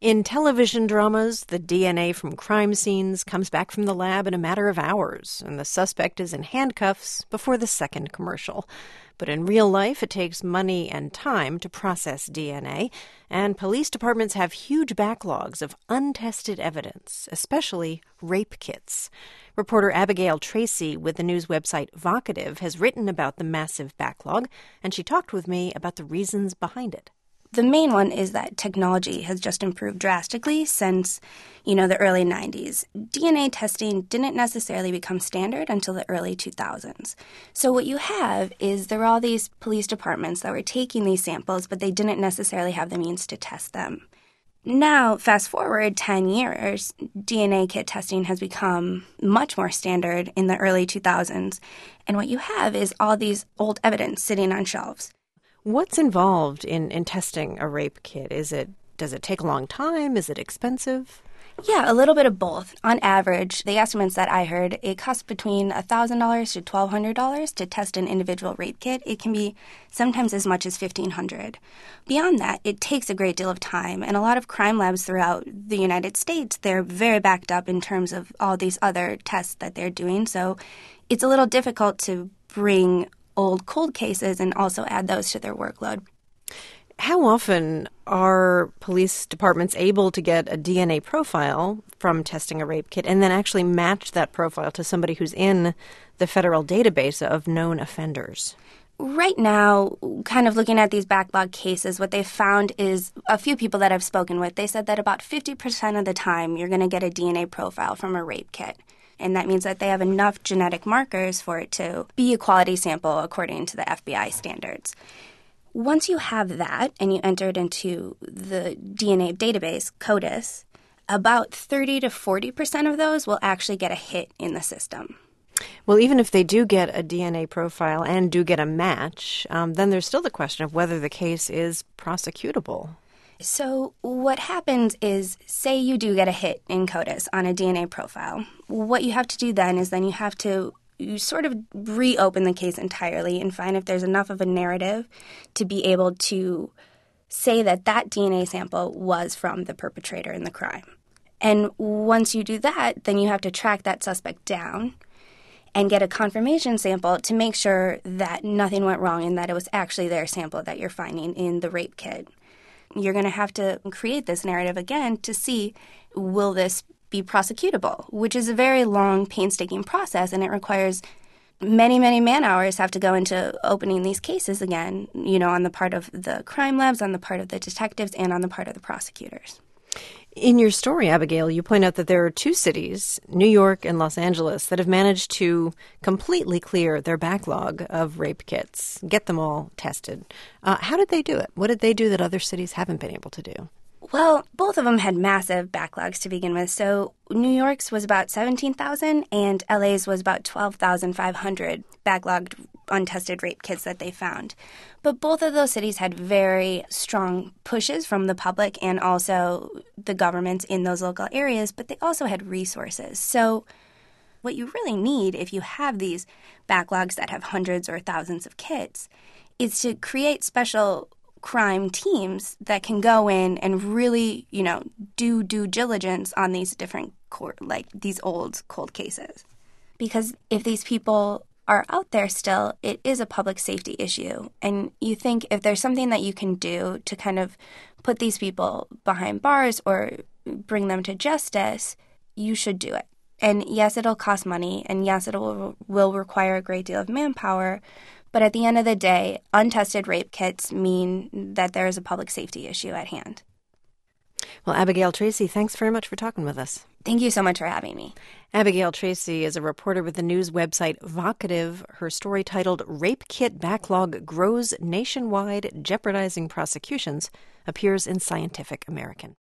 In television dramas, the DNA from crime scenes comes back from the lab in a matter of hours, and the suspect is in handcuffs before the second commercial. But in real life, it takes money and time to process DNA, and police departments have huge backlogs of untested evidence, especially rape kits. Reporter Abigail Tracy with the news website Vocative has written about the massive backlog, and she talked with me about the reasons behind it. The main one is that technology has just improved drastically since, the early 90s. DNA testing didn't necessarily become standard until the early 2000s. So what you have is there were all these police departments that were taking these samples, but they didn't necessarily have the means to test them. Now, fast forward 10 years, DNA kit testing has become much more standard in the early 2000s. And what you have is all these old evidence sitting on shelves. What's involved in testing a rape kit? Does it take a long time? Is it expensive? Yeah, a little bit of both. On average, the estimates that I heard, it costs between $1,000 to $1,200 to test an individual rape kit. It can be sometimes as much as $1,500. Beyond that, it takes a great deal of time, and a lot of crime labs throughout the United States, they're very backed up in terms of all these other tests that they're doing. So it's a little difficult to bring old cold cases and also add those to their workload. How often are police departments able to get a DNA profile from testing a rape kit and then actually match that profile to somebody who's in the federal database of known offenders? Right now, kind of looking at these backlog cases, what they've found is a few people that I've spoken with, they said that about 50% of the time you're going to get a DNA profile from a rape kit. And that means that they have enough genetic markers for it to be a quality sample according to the FBI standards. Once you have that and you enter it into the DNA database, CODIS, about 30 to 40% of those will actually get a hit in the system. Well, even if they do get a DNA profile and do get a match, then there's still the question of whether the case is prosecutable. So what happens is, say you do get a hit in CODIS on a DNA profile. What you have to do then is you have to sort of reopen the case entirely and find if there's enough of a narrative to be able to say that that DNA sample was from the perpetrator in the crime. And once you do that, then you have to track that suspect down and get a confirmation sample to make sure that nothing went wrong and that it was actually their sample that you're finding in the rape kit. You're going to have to create this narrative again to see, will this be prosecutable, which is a very long, painstaking process, and it requires many, many man-hours have to go into opening these cases again, on the part of the crime labs, on the part of the detectives, and on the part of the prosecutors. In your story, Abigail, you point out that there are two cities, New York and Los Angeles, that have managed to completely clear their backlog of rape kits, get them all tested. How did they do it? What did they do that other cities haven't been able to do? Well, both of them had massive backlogs to begin with. So New York's was about 17,000 and LA's was about 12,500 backlogged untested rape kits that they found. But both of those cities had very strong pushes from the public and also the governments in those local areas, but they also had resources. So what you really need if you have these backlogs that have hundreds or thousands of kits is to create special crime teams that can go in and really, do due diligence on these different these old cold cases. Because if these people are out there still, it is a public safety issue. And you think if there's something that you can do to kind of put these people behind bars or bring them to justice, you should do it. And yes, it'll cost money, and yes, it will require a great deal of manpower. But at the end of the day, untested rape kits mean that there is a public safety issue at hand. Well, Abigail Tracy, thanks very much for talking with us. Thank you so much for having me. Abigail Tracy is a reporter with the news website Vocative. Her story titled Rape Kit Backlog Grows Nationwide, Jeopardizing Prosecutions appears in Scientific American.